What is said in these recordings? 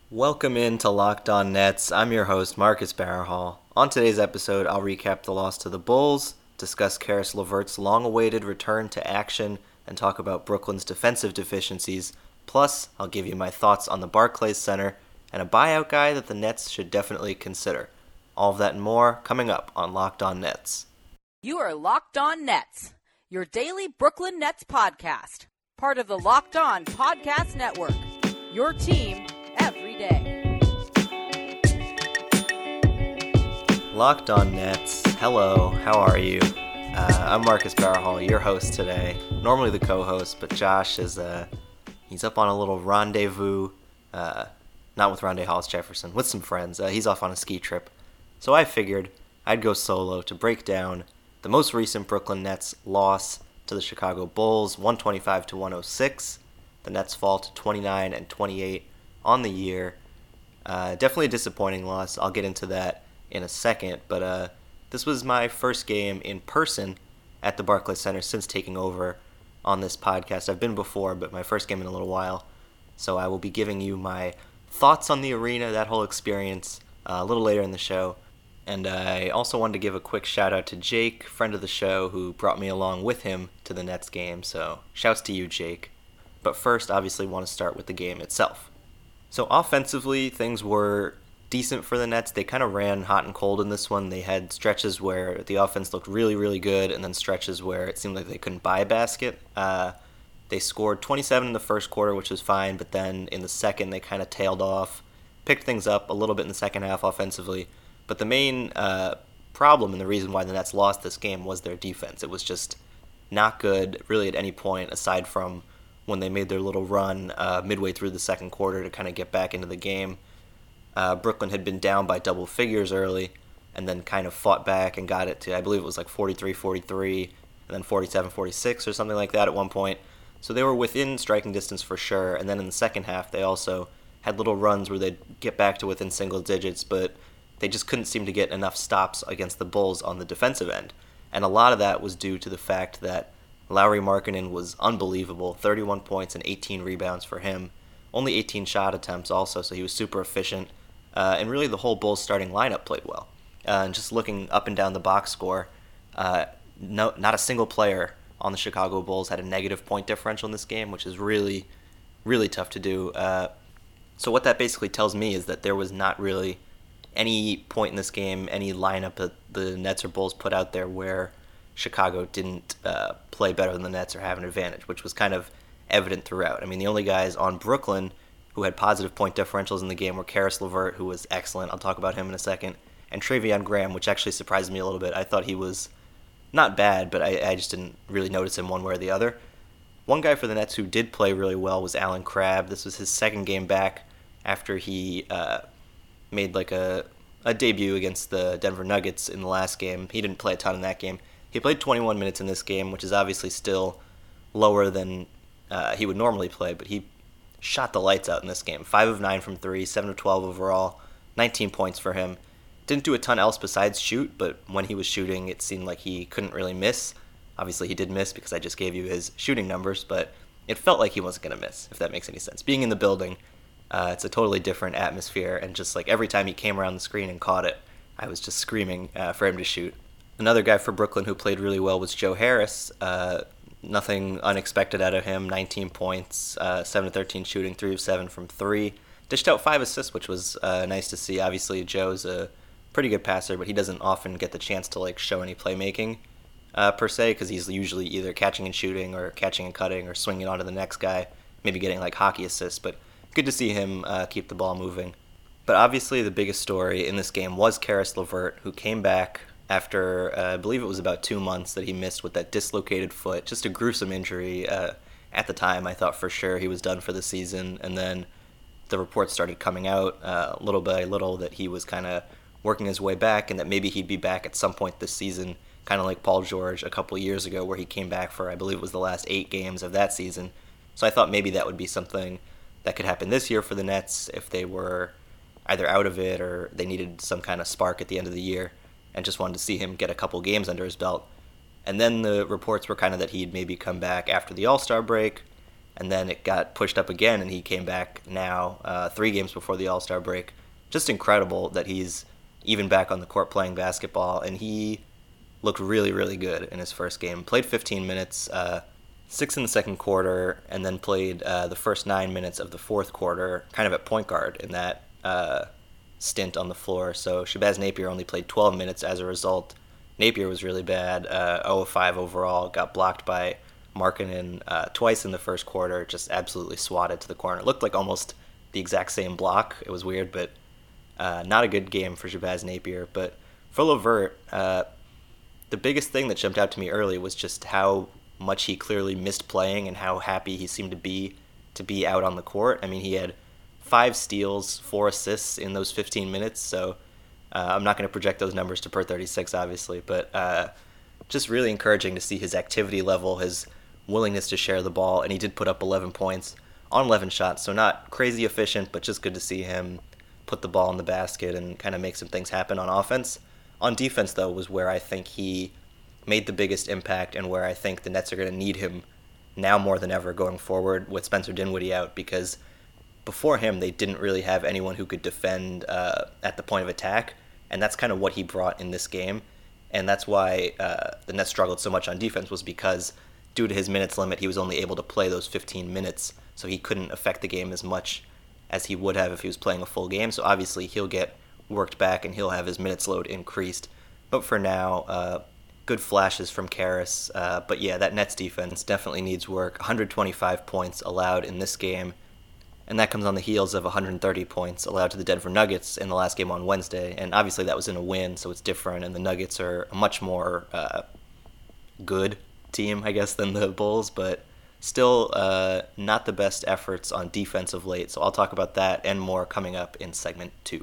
Welcome into Locked On Nets. I'm your host, Marcus Barrahall. On today's episode, I'll recap the loss to the Bulls, discuss Caris LeVert's long-awaited return to action, and talk about Brooklyn's defensive deficiencies. Plus, I'll give you my thoughts on the Barclays Center and a buyout guy that the Nets should definitely consider. All of that and more coming up on Locked On Nets. You are Locked On Nets, your daily Brooklyn Nets podcast. Part of the Locked On Podcast Network, your team every day. Locked On Nets. Hello, how are you? I'm Marcus Barrahall, your host today. Normally the co-host, but Josh is he's up on a little rendezvous. Not with Rondae Hollis Jefferson, with some friends. He's off on a ski trip. So I figured I'd go solo to break down the most recent Brooklyn Nets loss to the Chicago Bulls, 125-106. The Nets fall to 29-28 on the year. Definitely a disappointing loss. I'll get into that in a second, but this was my first game in person at the Barclays Center since taking over on this podcast. I've been before, but my first game in a little while. So I will be giving you my thoughts on the arena, that whole experience, a little later in the show. And I also wanted to give a quick shout out to Jake, friend of the show, who brought me along with him to the Nets game. So shouts to you, Jake. But first, obviously, want to start with the game itself. So offensively, things were decent for the Nets. They kind of ran hot and cold in this one. They had stretches where the offense looked really, really good, and then stretches where it seemed like they couldn't buy a basket. They scored 27 in the first quarter, which was fine, but then in the second they kind of tailed off, picked things up a little bit in the second half offensively. But the main problem and the reason why the Nets lost this game was their defense. It was just not good really at any point aside from when they made their little run midway through the second quarter to kind of get back into the game. Brooklyn had been down by double figures early and then kind of fought back and got it to, I believe it was like 43-43 and then 47-46 or something like that at one point. So they were within striking distance for sure. And then in the second half, they also had little runs where they'd get back to within single digits, but they just couldn't seem to get enough stops against the Bulls on the defensive end. And a lot of that was due to the fact that Lauri Markkanen was unbelievable, 31 points and 18 rebounds for him. Only 18 shot attempts also, so he was super efficient. And really the whole Bulls starting lineup played well. And just looking up and down the box score, not a single player on the Chicago Bulls had a negative point differential in this game, which is really, really tough to do. So what that basically tells me is that there was not really any point in this game, any lineup that the Nets or Bulls put out there where Chicago didn't play better than the Nets or have an advantage, which was kind of evident throughout. I mean, the only guys on Brooklyn who had positive point differentials in the game were Caris LeVert, who was excellent. I'll talk about him in a second. And Treveon Graham, which actually surprised me a little bit. I thought he was not bad, but I just didn't really notice him one way or the other. One guy for the Nets who did play really well was Allen Crabbe. This was his second game back after he made like a debut against the Denver Nuggets in the last game. He didn't play a ton in that game. He played 21 minutes in this game, which is obviously still lower than he would normally play, but he shot the lights out in this game. 5 of 9 from 3, 7 of 12 overall, 19 points for him. Didn't do a ton else besides shoot, but when he was shooting, it seemed like he couldn't really miss. Obviously, he did miss because I just gave you his shooting numbers, but it felt like he wasn't going to miss, if that makes any sense. Being in the building, it's a totally different atmosphere, and just like every time he came around the screen and caught it, I was just screaming for him to shoot. Another guy for Brooklyn who played really well was Joe Harris. Nothing unexpected out of him, 19 points, 7 of 13 shooting, 3 of 7 from 3. Dished out 5 assists, which was nice to see. Obviously, Joe's a pretty good passer, but he doesn't often get the chance to like show any playmaking per se, because he's usually either catching and shooting or catching and cutting or swinging onto the next guy, maybe getting like hockey assists, but good to see him keep the ball moving. But obviously the biggest story in this game was Caris LeVert, who came back after, I believe it was about 2 months that he missed with that dislocated foot. Just a gruesome injury. At the time, I thought for sure he was done for the season, and then the reports started coming out little by little that he was kind of working his way back and that maybe he'd be back at some point this season, kind of like Paul George a couple years ago where he came back for, I believe it was the last 8 games of that season. So I thought maybe that would be something that could happen this year for the Nets if they were either out of it or they needed some kind of spark at the end of the year and just wanted to see him get a couple games under his belt. And then the reports were kind of that he'd maybe come back after the All-Star break, and then it got pushed up again, and he came back now 3 games before the All-Star break. Just incredible that he's even back on the court playing basketball, and he looked really, really good in his first game. Played 15 minutes, 6 in the second quarter, and then played the first 9 minutes of the fourth quarter, kind of at point guard in that stint on the floor. So Shabazz Napier only played 12 minutes as a result. Napier was really bad, 0 of 5 overall, got blocked by Markkanen twice in the first quarter, just absolutely swatted to the corner. It looked like almost the exact same block. It was weird, but not a good game for Shabazz Napier. But for LeVert, the biggest thing that jumped out to me early was just how much he clearly missed playing and how happy he seemed to be out on the court. I mean, he had 5 steals, 4 assists in those 15 minutes, so I'm not going to project those numbers to per 36, obviously, but just really encouraging to see his activity level, his willingness to share the ball, and he did put up 11 points on 11 shots, so not crazy efficient, but just good to see him put the ball in the basket and kind of make some things happen on offense. On defense, though, was where I think he made the biggest impact and where I think the Nets are going to need him now more than ever going forward with Spencer Dinwiddie out, because before him, they didn't really have anyone who could defend at the point of attack, and that's kind of what he brought in this game. And that's why the Nets struggled so much on defense, was because due to his minutes limit, he was only able to play those 15 minutes, so he couldn't affect the game as much as he would have if he was playing a full game. So obviously he'll get worked back and he'll have his minutes load increased. But for now, good flashes from Caris. But yeah, that Nets defense definitely needs work. 125 points allowed in this game, and that comes on the heels of 130 points allowed to the Denver Nuggets in the last game on Wednesday. And obviously that was in a win, so it's different, and the Nuggets are a much more good team, I guess, than the Bulls, but still not the best efforts on defense of late. So I'll talk about that and more coming up in segment 2.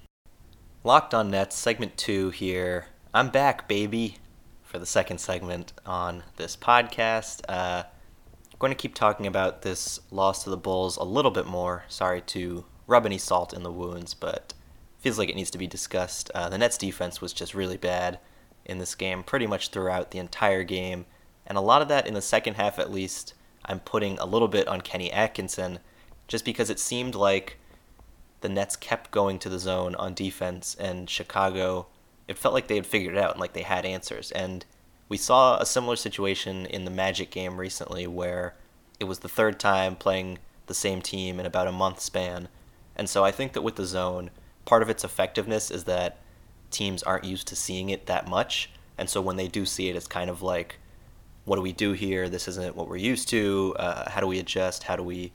Locked on Nets, segment 2 here. I'm back, baby, for the second segment on this podcast. I'm going to keep talking about this loss to the Bulls a little bit more. Sorry to rub any salt in the wounds, but feels like it needs to be discussed. The Nets defense was just really bad in this game, pretty much throughout the entire game. And a lot of that in the second half, at least, I'm putting a little bit on Kenny Atkinson, just because it seemed like the Nets kept going to the zone on defense, and Chicago, it felt like they had figured it out and like they had answers. And we saw a similar situation in the Magic game recently, where it was the third time playing the same team in about a month span. And so I think that with the zone, part of its effectiveness is that teams aren't used to seeing it that much. And so when they do see it, it's kind of like, what do we do here? This isn't what we're used to. How do we adjust? How do we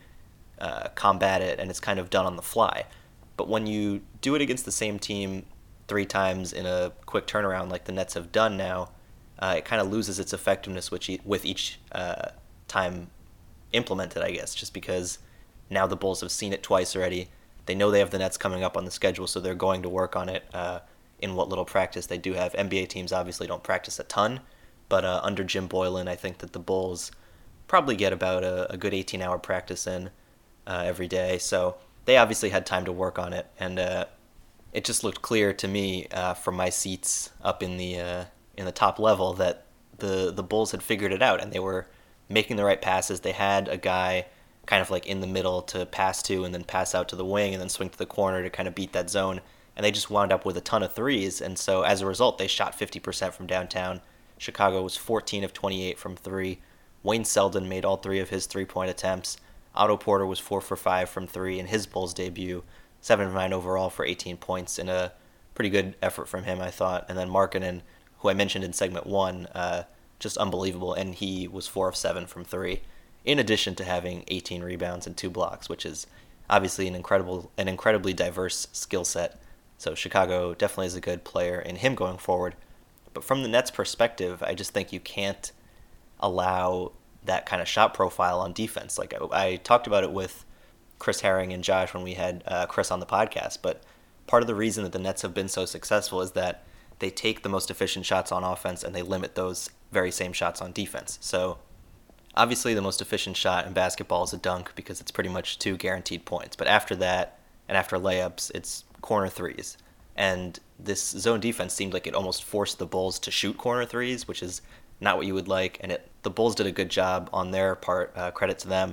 combat it? And it's kind of done on the fly. But when you do it against the same team 3 times in a quick turnaround like the Nets have done now, it kind of loses its effectiveness with each time implemented, I guess, just because now the Bulls have seen it twice already. They know they have the Nets coming up on the schedule, so they're going to work on it in what little practice they do have. NBA teams obviously don't practice a ton, but under Jim Boylan, I think that the Bulls probably get about a good 18-hour practice in every day. So they obviously had time to work on it, and it just looked clear to me from my seats up in the top level that the Bulls had figured it out, and they were making the right passes. They had a guy kind of like in the middle to pass to, and then pass out to the wing, and then swing to the corner to kind of beat that zone. And they just wound up with a ton of threes, and so as a result, they shot 50% from downtown. Chicago was 14 of 28 from 3. Wayne Selden made all 3 of his 3-point attempts. Otto Porter was 4 for 5 from 3 in his Bulls debut. 7 of 9 overall for 18 points, and a pretty good effort from him, I thought. And then Markkanen, who I mentioned in segment 1, just unbelievable, and he was 4 of 7 from 3, in addition to having 18 rebounds and 2 blocks, which is obviously an incredibly diverse skill set. So Chicago definitely is a good player in him going forward. But from the Nets' perspective, I just think you can't allow that kind of shot profile on defense. Like I talked about it with Chris Herring and Josh when we had Chris on the podcast, but part of the reason that the Nets have been so successful is that they take the most efficient shots on offense and they limit those very same shots on defense. So obviously the most efficient shot in basketball is a dunk because it's pretty much 2 guaranteed points. But after that, and after layups, it's corner threes. And this zone defense seemed like it almost forced the Bulls to shoot corner threes, which is not what you would like. And the Bulls did a good job on their part, credit to them.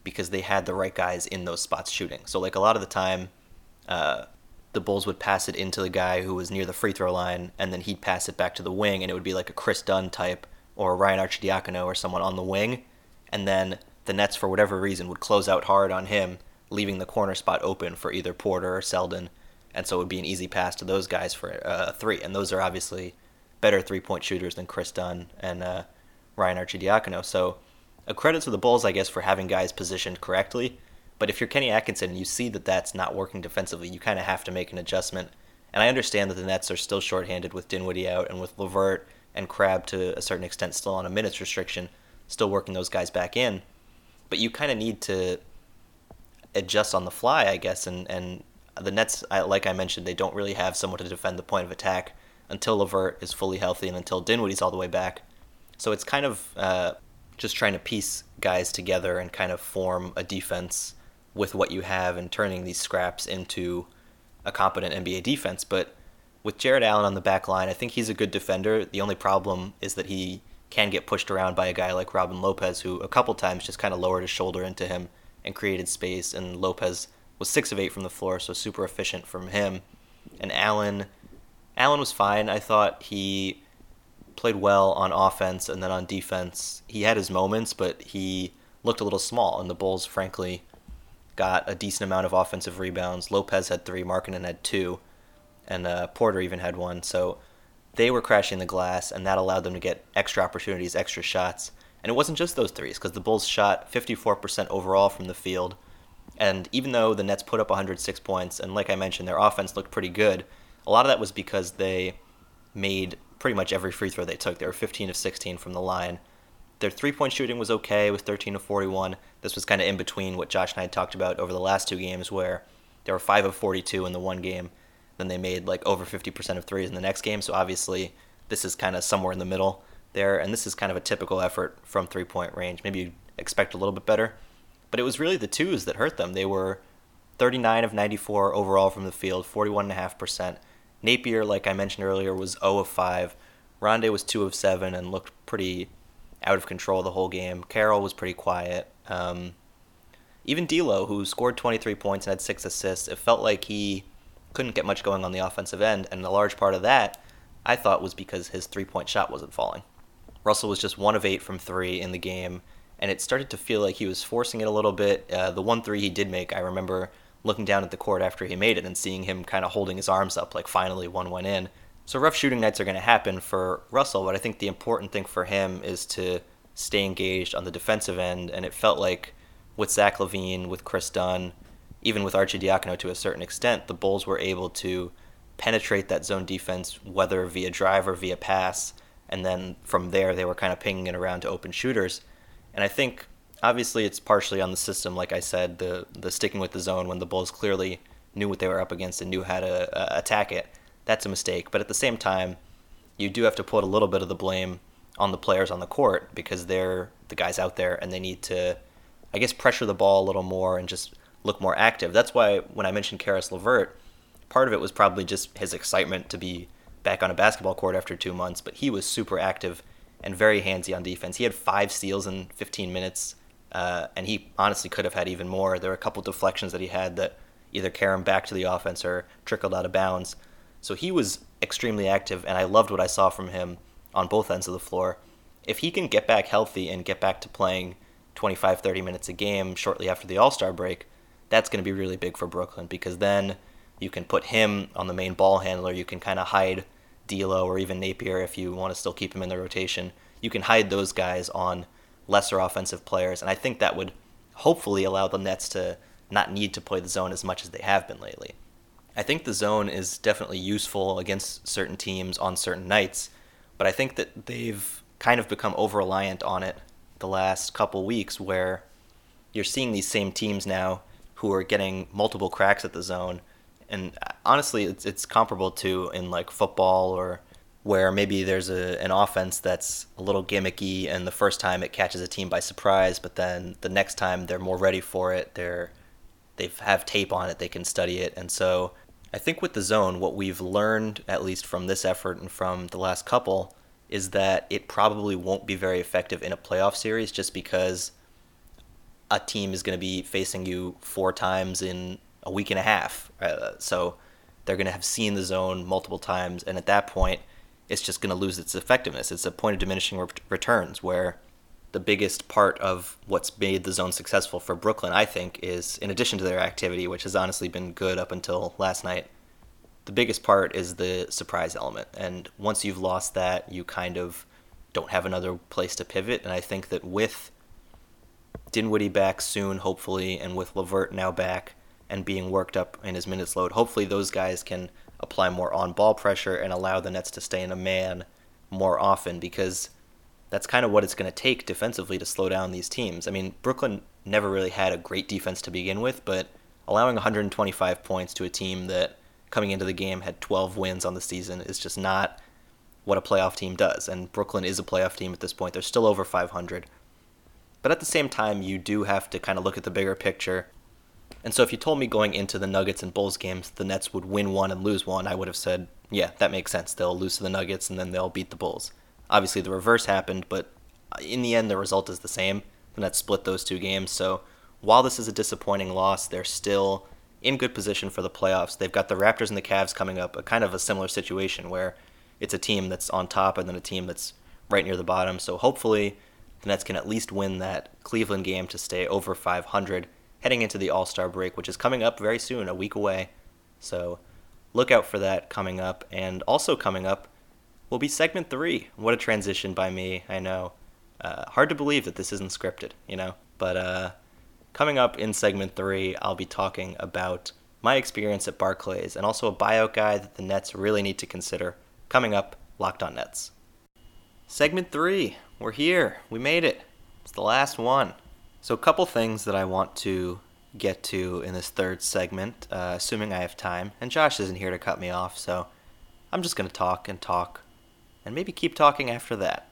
because they had the right guys in those spots shooting. So like a lot of the time, the Bulls would pass it into the guy who was near the free throw line, and then he'd pass it back to the wing, and it would be like a Chris Dunn type or Ryan Arcidiacono or someone on the wing, and then the Nets, for whatever reason, would close out hard on him, leaving the corner spot open for either Porter or Selden, and so it would be an easy pass to those guys for a three, and those are obviously better three-point shooters than Chris Dunn and Ryan Arcidiacono. So a credit to the Bulls, I guess, for having guys positioned correctly. But if you're Kenny Atkinson and you see that that's not working defensively, you kind of have to make an adjustment. And I understand that the Nets are still shorthanded with Dinwiddie out and with LeVert and Crabbe to a certain extent still on a minutes restriction, still working those guys back in. But you kind of need to adjust on the fly, I guess. And the Nets, like I mentioned, they don't really have someone to defend the point of attack until LeVert is fully healthy and until Dinwiddie's all the way back. So it's kind of just trying to piece guys together and kind of form a defense with what you have and turning these scraps into a competent NBA defense. But with Jarrett Allen on the back line, I think he's a good defender. The only problem is that he can get pushed around by a guy like Robin Lopez, who a couple times just kind of lowered his shoulder into him and created space. And Lopez was 6 of 8 from the floor, so super efficient from him. And Allen was fine. I thought he played well on offense, and then on defense, he had his moments, but he looked a little small. And the Bulls, frankly, got a decent amount of offensive rebounds. Lopez had 3, Markkanen had 2, and Porter even had 1. So they were crashing the glass, and that allowed them to get extra opportunities, extra shots. And it wasn't just those threes, because the Bulls shot 54% overall from the field. And even though the Nets put up 106 points, and like I mentioned, their offense looked pretty good, a lot of that was because they made pretty much every free throw they took. They were 15 of 16 from the line. Their three-point shooting was okay with 13 of 41. This was kind of in between what Josh and I had talked about over the last 2 games, where they were 5 of 42 in the one game. Then they made like over 50% of threes in the next game. So obviously this is kind of somewhere in the middle there. And this is kind of a typical effort from three-point range. Maybe you'd expect a little bit better. But it was really the twos that hurt them. They were 39 of 94 overall from the field, 41.5%. Napier, like I mentioned earlier, was 0 of 5. Rondae was 2 of 7 and looked pretty out of control the whole game. Carroll was pretty quiet. Even D'Lo, who scored 23 points and had 6 assists, it felt like he couldn't get much going on the offensive end, and a large part of that, I thought, was because his three-point shot wasn't falling. Russell was just 1 of 8 from 3 in the game, and it started to feel like he was forcing it a little bit. The 1 3 he did make, I remember looking down at the court after he made it and seeing him kind of holding his arms up like finally one went in. So rough shooting nights are going to happen for Russell, but I think the important thing for him is to stay engaged on the defensive end, and it felt like with Zach LaVine, with Chris Dunn, even with Arcidiacono to a certain extent, the Bulls were able to penetrate that zone defense, whether via drive or via pass, and then from there they were kind of pinging it around to open shooters. And I think obviously it's partially on the system, like I said, the sticking with the zone when the Bulls clearly knew what they were up against and knew how to attack it. That's a mistake. But at the same time, you do have to put a little bit of the blame on the players on the court because they're the guys out there and they need to, I guess, pressure the ball a little more and just look more active. That's why when I mentioned Caris LeVert, part of it was probably just his excitement to be back on a basketball court after 2 months, but he was super active and very handsy on defense. He had 5 steals in 15 minutes, and he honestly could have had even more. There were a couple deflections that he had that either carried him back to the offense or trickled out of bounds. So he was extremely active, and I loved what I saw from him on both ends of the floor. If he can get back healthy and get back to playing 25, 30 minutes a game shortly after the All-Star break, that's going to be really big for Brooklyn because then you can put him on the main ball handler. You can kind of hide D'Lo or even Napier if you want to still keep him in the rotation. You can hide those guys on lesser offensive players, and I think that would hopefully allow the Nets to not need to play the zone as much as they have been lately. I think the zone is definitely useful against certain teams on certain nights, but I think that they've kind of become over-reliant on it the last couple weeks where you're seeing these same teams now who are getting multiple cracks at the zone. And honestly, it's comparable to in like football or where maybe there's an offense that's a little gimmicky and the first time it catches a team by surprise, but then the next time they're more ready for it. They have tape on it, they can study it. And so I think with the zone, what we've learned, at least from this effort and from the last couple, is that it probably won't be very effective in a playoff series just because a team is going to be facing you 4 times in a week and a half. So they're going to have seen the zone multiple times, and at that point, it's just going to lose its effectiveness. It's a point of diminishing returns, where the biggest part of what's made the zone successful for Brooklyn, I think, is, in addition to their activity, which has honestly been good up until last night, the biggest part is the surprise element. And once you've lost that, you kind of don't have another place to pivot. And I think that with Dinwiddie back soon, hopefully, and with LeVert now back and being worked up in his minutes load, hopefully those guys can apply more on-ball pressure and allow the Nets to stay in a man more often, because that's kind of what it's going to take defensively to slow down these teams. I mean, Brooklyn never really had a great defense to begin with, but allowing 125 points to a team that coming into the game had 12 wins on the season is just not what a playoff team does. And Brooklyn is a playoff team at this point. They're still over 500. But at the same time, you do have to kind of look at the bigger picture. And so if you told me going into the Nuggets and Bulls games, the Nets would win one and lose one, I would have said, yeah, that makes sense. They'll lose to the Nuggets and then they'll beat the Bulls. Obviously, the reverse happened, but in the end, the result is the same. The Nets split those 2 games. So while this is a disappointing loss, they're still in good position for the playoffs. They've got the Raptors and the Cavs coming up, a kind of a similar situation where it's a team that's on top and then a team that's right near the bottom. So hopefully the Nets can at least win that Cleveland game to stay over 500 heading into the All-Star break, which is coming up very soon, a week away. So look out for that coming up. And also coming up will be segment 3. What a transition by me, I know. Hard to believe that this isn't scripted, But coming up in segment 3, I'll be talking about my experience at Barclays and also a buyout guy that the Nets really need to consider. Coming up, Locked On Nets. Segment 3, we're here. We made it. It's the last one. So a couple things that I want to get to in this third segment, assuming I have time. And Josh isn't here to cut me off, so I'm just going to talk and maybe keep talking after that.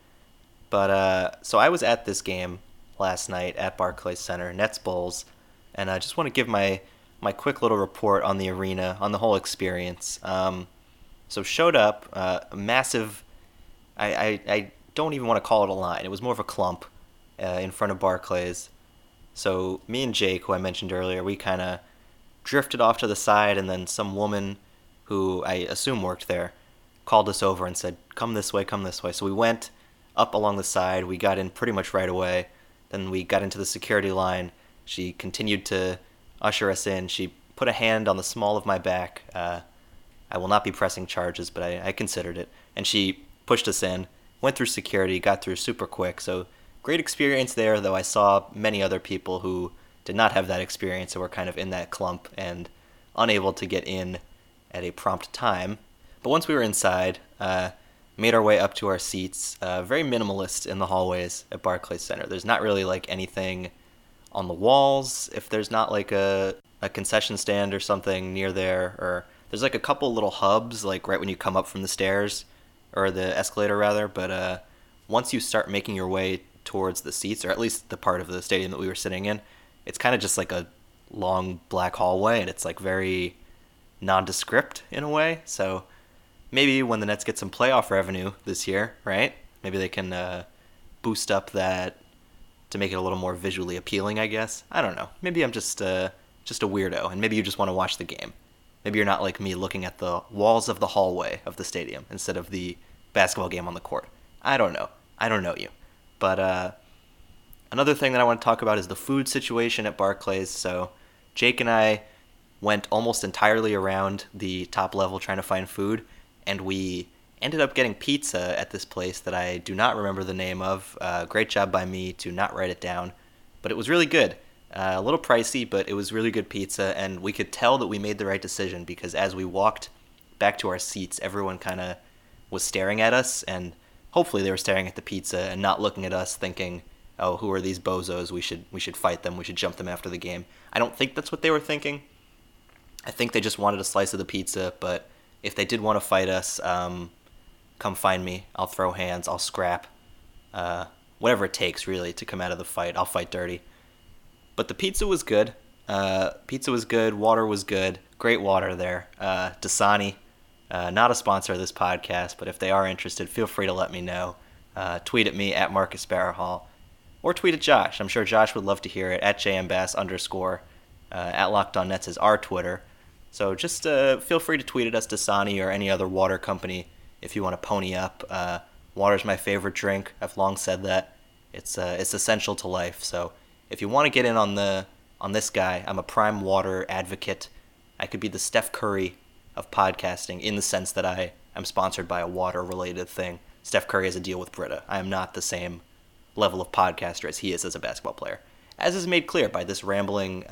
But so I was at this game last night at Barclays Center, Nets Bulls, and I just want to give my quick little report on the arena, on the whole experience. So showed up, a massive, I don't even want to call it a line, it was more of a clump in front of Barclays. So me and Jake, who I mentioned earlier, we kind of drifted off to the side, and then some woman who I assume worked there called us over and said, come this way. So we went up along the side, we got in pretty much right away. Then we got into the security line. She continued to usher us in. She put a hand on the small of my back. I will not be pressing charges, but I considered it. And she pushed us in, went through security, got through super quick. So great experience there, though I saw many other people who did not have that experience and were kind of in that clump and unable to get in at a prompt time. But once we were inside, made our way up to our seats. Very minimalist in the hallways at Barclays Center. There's not really like anything on the walls. If there's not like a concession stand or something near there, or there's like a couple little hubs like right when you come up from the stairs, or the escalator rather. But once you start making your way towards the seats, or at least the part of the stadium that we were sitting in, it's kind of just like a long black hallway, and it's like very nondescript in a way. So maybe when the Nets get some playoff revenue this year, right? Maybe they can boost up that to make it a little more visually appealing, I guess. I don't know. Maybe I'm just a weirdo, and maybe you just want to watch the game. Maybe you're not like me looking at the walls of the hallway of the stadium instead of the basketball game on the court. I don't know. I don't know you. But another thing that I want to talk about is the food situation at Barclays. So Jake and I went almost entirely around the top level trying to find food, and we ended up getting pizza at this place that I do not remember the name of. Great job by me to not write it down, but it was really good. A little pricey, but it was really good pizza, and we could tell that we made the right decision because as we walked back to our seats, everyone kind of was staring at us, and hopefully they were staring at the pizza and not looking at us thinking, oh, who are these bozos? We should fight them. We should jump them after the game. I don't think that's what they were thinking. I think they just wanted a slice of the pizza, but if they did want to fight us, come find me. I'll throw hands. I'll scrap. Whatever it takes, really, to come out of the fight. I'll fight dirty. But the pizza was good. Water was good. Great water there. Dasani, not a sponsor of this podcast, but if they are interested, feel free to let me know. Tweet at me at Marcus Barahall. or tweet at Josh. I'm sure Josh would love to hear it, at @jmbass_. At Locked On Nets is our Twitter. So just feel free to tweet at us, Dasani, or any other water company if you want to pony up. Water's my favorite drink. I've long said that. It's essential to life. So if you want to get in on this guy, I'm a prime water advocate. I could be the Steph Curry of podcasting in the sense that I am sponsored by a water-related thing. Steph Curry has a deal with Brita. I am not the same level of podcaster as he is as a basketball player, as is made clear by this rambling,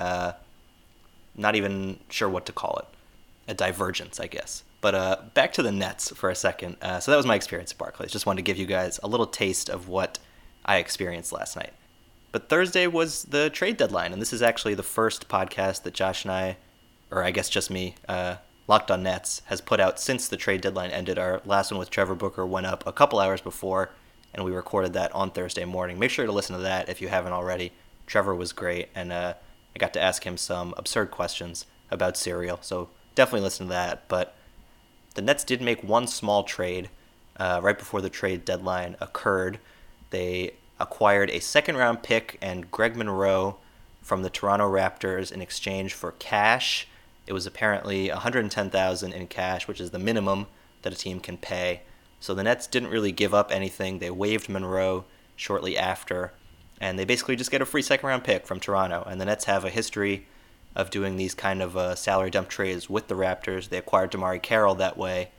not even sure what to call it, a divergence, I guess. But back to the Nets for a second. So that was my experience at Barclays. Just wanted to give you guys a little taste of what I experienced last night. But Thursday was the trade deadline, and this is actually the first podcast that Josh and I, or I guess just me, Locked On Nets, has put out since the trade deadline ended. Our last one with Trevor Booker went up a couple hours before, and we recorded that on Thursday morning. Make sure to listen to that if you haven't already. Trevor was great, and I got to ask him some absurd questions about cereal, so definitely listen to that. But the Nets did make one small trade right before the trade deadline occurred. They acquired a second-round pick and Greg Monroe from the Toronto Raptors in exchange for cash. It was apparently $110,000 in cash, which is the minimum that a team can pay. So the Nets didn't really give up anything. They waived Monroe shortly after, and they basically just get a free second-round pick from Toronto. And the Nets have a history of doing these kind of salary dump trades with the Raptors. They acquired DeMarre Carroll that way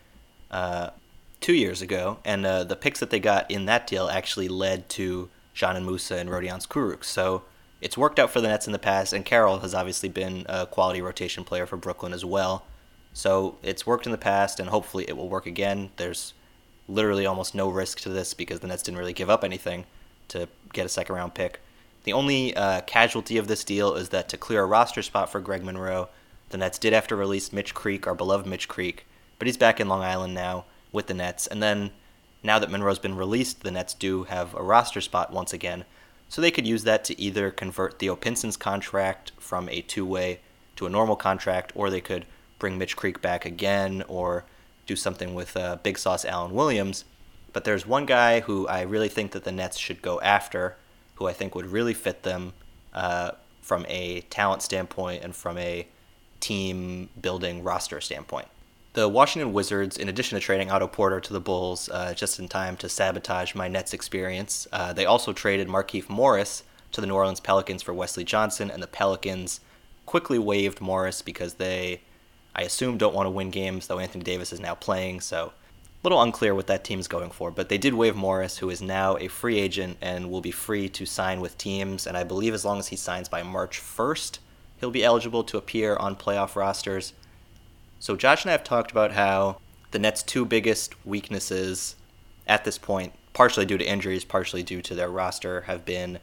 2 years ago, and the picks that they got in that deal actually led to Dzanan Musa and Rodion Kurucs. So it's worked out for the Nets in the past, and Carroll has obviously been a quality rotation player for Brooklyn as well. So it's worked in the past, and hopefully it will work again. There's literally almost no risk to this because the Nets didn't really give up anything to get a second-round pick. The only casualty of this deal is that to clear a roster spot for Greg Monroe, the Nets did have to release Mitch Creek, our beloved Mitch Creek, but he's back in Long Island now with the Nets. And then now that Monroe's been released, the Nets do have a roster spot once again, so they could use that to either convert Theo Pinson's contract from a two-way to a normal contract, or they could bring Mitch Creek back again, or do something with Big Sauce Allen Williams. But there's one guy who I really think that the Nets should go after, who I think would really fit them from a talent standpoint and from a team-building roster standpoint. The Washington Wizards, in addition to trading Otto Porter to the Bulls just in time to sabotage my Nets experience, they also traded Markieff Morris to the New Orleans Pelicans for Wesley Johnson, and the Pelicans quickly waived Morris because they, I assume, don't want to win games, though Anthony Davis is now playing, so a little unclear what that team's going for. But they did waive Morris, who is now a free agent and will be free to sign with teams, and I believe as long as he signs by March 1st, he'll be eligible to appear on playoff rosters. So Josh and I have talked about how the Nets' two biggest weaknesses at this point, partially due to injuries, partially due to their roster, have been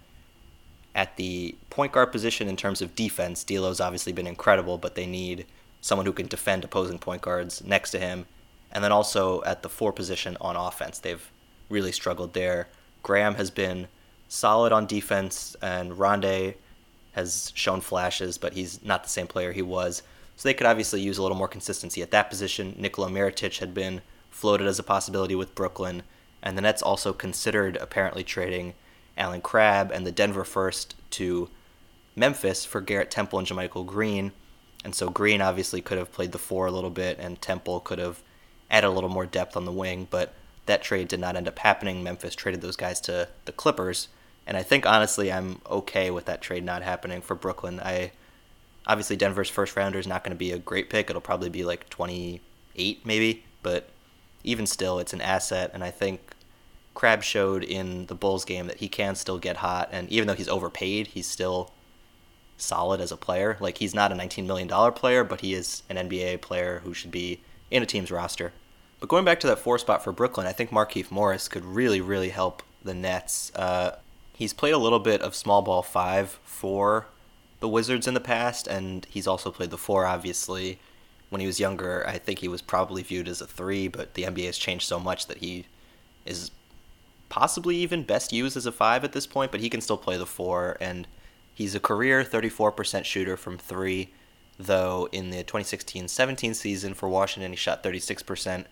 at the point guard position in terms of defense. D'Lo's obviously been incredible, but they need someone who can defend opposing point guards next to him. And then also at the 4 position on offense, they've really struggled there. Graham has been solid on defense, and Rondae has shown flashes, but he's not the same player he was. So they could obviously use a little more consistency at that position. Nikola Mirotic had been floated as a possibility with Brooklyn, and the Nets also considered apparently trading Allen Crabbe and the Denver first to Memphis for Garrett Temple and JaMychal Green. And so Green obviously could have played the 4 a little bit, and Temple could have added a little more depth on the wing, but that trade did not end up happening. Memphis traded those guys to the Clippers, and I think honestly I'm okay with that trade not happening for Brooklyn. Obviously Denver's first rounder is not going to be a great pick. It'll probably be like 28 maybe, but even still it's an asset, and I think Crabbe showed in the Bulls game that he can still get hot, and even though he's overpaid, he's still solid as a player. Like, he's not a $19 million player, but he is an NBA player who should be in a team's roster. But going back to that 4 spot for Brooklyn, I think Markieff Morris could really, really help the Nets. He's played a little bit of small ball 5 for the Wizards in the past, and he's also played the 4, obviously. When he was younger, I think he was probably viewed as a 3, but the NBA has changed so much that he is possibly even best used as a 5 at this point, but he can still play the 4, and he's a career 34% shooter from 3, though in the 2016-17 season for Washington, he shot 36%.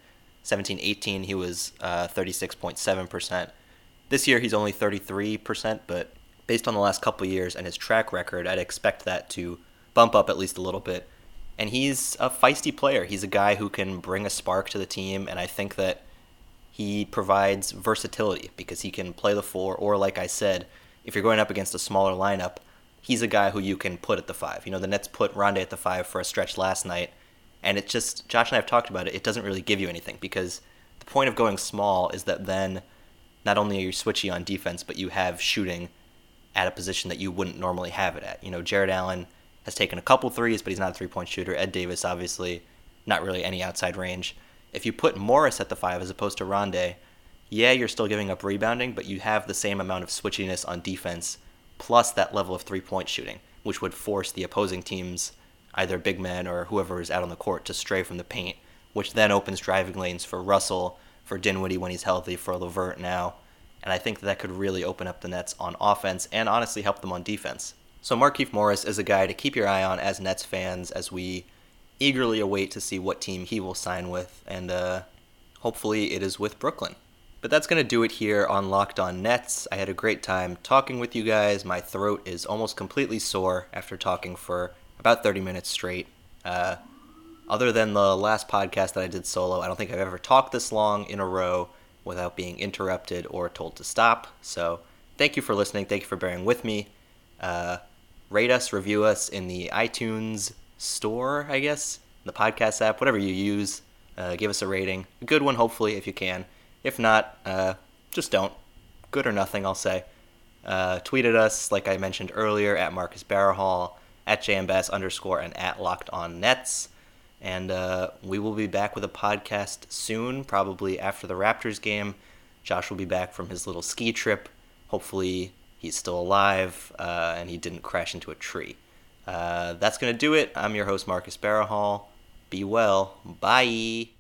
17-18, he was 36.7%. This year, he's only 33%, but based on the last couple of years and his track record, I'd expect that to bump up at least a little bit. And he's a feisty player. He's a guy who can bring a spark to the team, and I think that he provides versatility because he can play the 4, or like I said, if you're going up against a smaller lineup, he's a guy who you can put at the 5. The Nets put Rondae at the 5 for a stretch last night, and it just, Josh and I have talked about it, it doesn't really give you anything because the point of going small is that then not only are you switchy on defense, but you have shooting at a position that you wouldn't normally have it at. Jarrett Allen has taken a couple threes, but he's not a three-point shooter. Ed Davis, obviously, not really any outside range. If you put Morris at the 5 as opposed to Rondae, yeah, you're still giving up rebounding, but you have the same amount of switchiness on defense, plus that level of three-point shooting, which would force the opposing teams, either big men or whoever is out on the court, to stray from the paint, which then opens driving lanes for Russell, for Dinwiddie when he's healthy, for LeVert now. And I think that could really open up the Nets on offense and honestly help them on defense. So Markieff Morris is a guy to keep your eye on as Nets fans as we eagerly await to see what team he will sign with, and hopefully it is with Brooklyn. But that's going to do it here on Locked On Nets. I had a great time talking with you guys. My throat is almost completely sore after talking for about 30 minutes straight. Other than the last podcast that I did solo, I don't think I've ever talked this long in a row without being interrupted or told to stop. So thank you for listening. Thank you for bearing with me. Rate us, review us in the iTunes store, I guess, the podcast app, whatever you use. Give us a rating. A good one, hopefully, if you can. If not, just don't. Good or nothing, I'll say. Tweet at us, like I mentioned earlier, at Marcus Barahall, at JMBass_, and at Locked On Nets. And we will be back with a podcast soon, probably after the Raptors game. Josh will be back from his little ski trip. Hopefully he's still alive and he didn't crash into a tree. That's going to do it. I'm your host, Marcus Barahall. Be well. Bye.